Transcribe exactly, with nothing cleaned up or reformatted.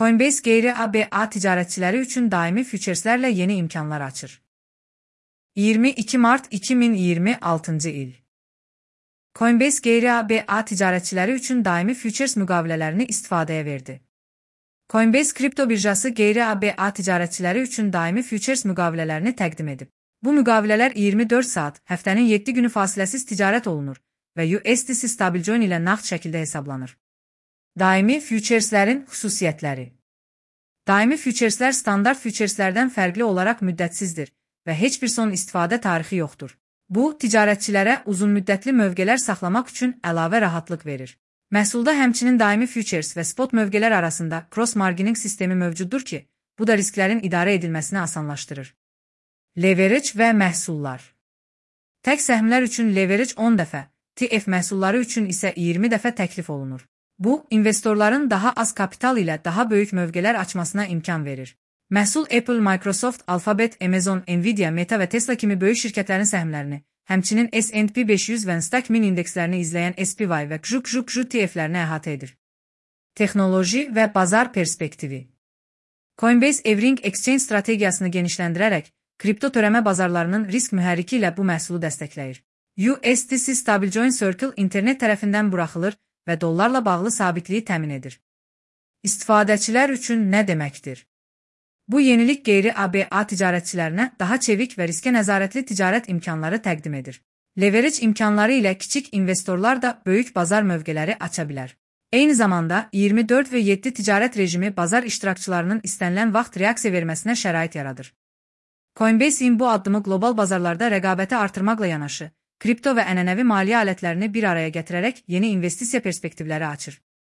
Coinbase qeyri-A B A ticarətçiləri üçün daimi füçerslərlə yeni imkanlar açır. iyirmi iki Mart iki min iyirmi altıncı il. Coinbase qeyri-A B A ticarətçiləri üçün daimi füçers müqavilələrini istifadəyə verdi. Coinbase kripto birjası qeyri-A B A ticarətçiləri üçün daimi füçers müqavilələrini təqdim edib. Bu müqavilələr iyirmi dörd saat, həftənin yeddi günü fasiləsiz ticarət olunur və U S D C Stablecoin ilə nağd şəkildə hesablanır. Daimi füçerslərin xüsusiyyətləri. Daimi füçerslər standart füçerslərdən fərqli olaraq müddətsizdir və heç bir son istifadə tarixi yoxdur. Bu, ticarətçilərə uzunmüddətli mövqelər saxlamaq üçün əlavə rahatlıq verir. Məhsulda həmçinin daimi füçers və spot mövqelər arasında cross-margining sistemi mövcuddur ki, bu da risklərin idarə edilməsini asanlaşdırır. Leverage və məhsullar. Tək səhmlər üçün leverage on dəfə, T F məhsulları üçün isə iyirmi dəfə təklif olunur. Bu, investorların daha az kapital ilə daha böyük mövqelər açmasına imkan verir. Məhsul Apple, Microsoft, Alphabet, Amazon, Nvidia, Meta və Tesla kimi böyük şirkətlərin səhmlərini, həmçinin S and P beş yüz və Nasdaq min indekslərini izləyən S P Y və Q Q Q T F'lərini əhatə edir. Texnoloji və bazar perspektivi. Coinbase Everything Exchange strategiyasını genişləndirərək, kripto törəmə bazarlarının risk mühərriki ilə bu məhsulu dəstəkləyir. U S D C Stablecoin Circle internet tərəfindən buraxılır və dollarla bağlı sabitliyi təmin edir. İstifadəçilər üçün nə deməkdir? Bu yenilik qeyri-A B A ticarətçilərinə daha çevik və riskə nəzarətli ticarət imkanları təqdim edir. Leverage imkanları ilə kiçik investorlar da böyük bazar mövqeləri aça bilər. Eyni zamanda iyirmi dörd və yeddi ticarət rejimi bazar iştirakçılarının istənilən vaxt reaksiya verməsinə şərait yaradır. Coinbase-in bu addımı qlobal bazarlarda rəqabəti artırmaqla yanaşı, kripto və ənənəvi maliyyə alətlərini bir araya gətirərək yeni investisiya perspektivləri açır.